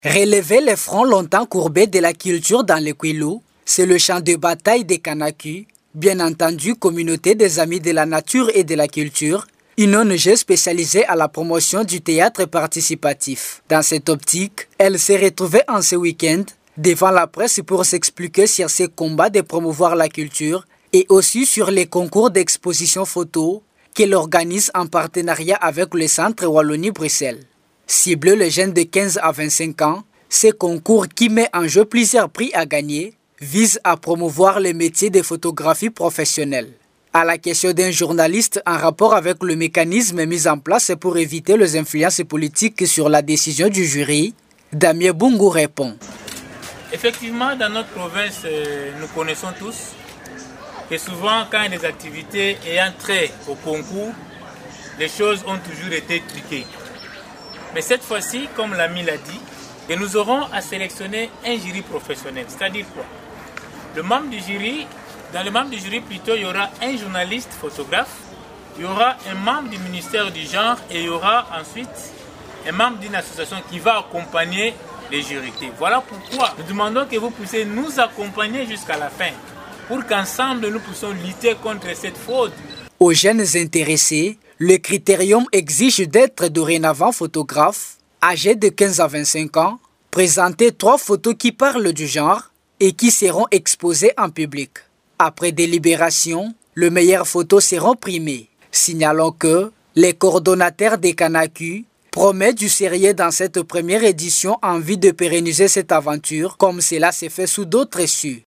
Relever les fronts longtemps courbés de la culture dans le Kwilu, c'est le champ de bataille des Kanaku, bien entendu communauté des amis de la nature et de la culture, une ONG spécialisée à la promotion du théâtre participatif. Dans cette optique, elle s'est retrouvée en ce week-end devant la presse pour s'expliquer sur ses combats de promouvoir la culture et aussi sur les concours d'exposition photo qu'elle organise en partenariat avec le Centre Wallonie-Bruxelles. Cible les jeunes de 15 à 25 ans, ce concours qui met en jeu plusieurs prix à gagner vise à promouvoir le métier de photographie professionnelle. À la question d'un journaliste en rapport avec le mécanisme mis en place pour éviter les influences politiques sur la décision du jury, Damien Bungu répond. Effectivement, dans notre province, nous connaissons tous que souvent, quand il y a des activités ayant trait au concours, les choses ont toujours été truquées. Mais cette fois-ci, comme l'ami l'a dit, que nous aurons à sélectionner un jury professionnel. C'est-à-dire quoi? Dans le membre du jury, plutôt, il y aura un journaliste photographe, il y aura un membre du ministère du genre et il y aura ensuite un membre d'une association qui va accompagner les jurés. Voilà pourquoi nous demandons que vous puissiez nous accompagner jusqu'à la fin pour qu'ensemble nous puissions lutter contre cette fraude. Aux jeunes intéressés, le critérium exige d'être dorénavant photographe, âgé de 15 à 25 ans, présenter 3 photos qui parlent du genre et qui seront exposées en public. Après délibération, les meilleures photos seront primées. Signalons que les coordonnateurs des Kanaku promettent du sérieux dans cette première édition en vue de pérenniser cette aventure comme cela s'est fait sous d'autres cieux.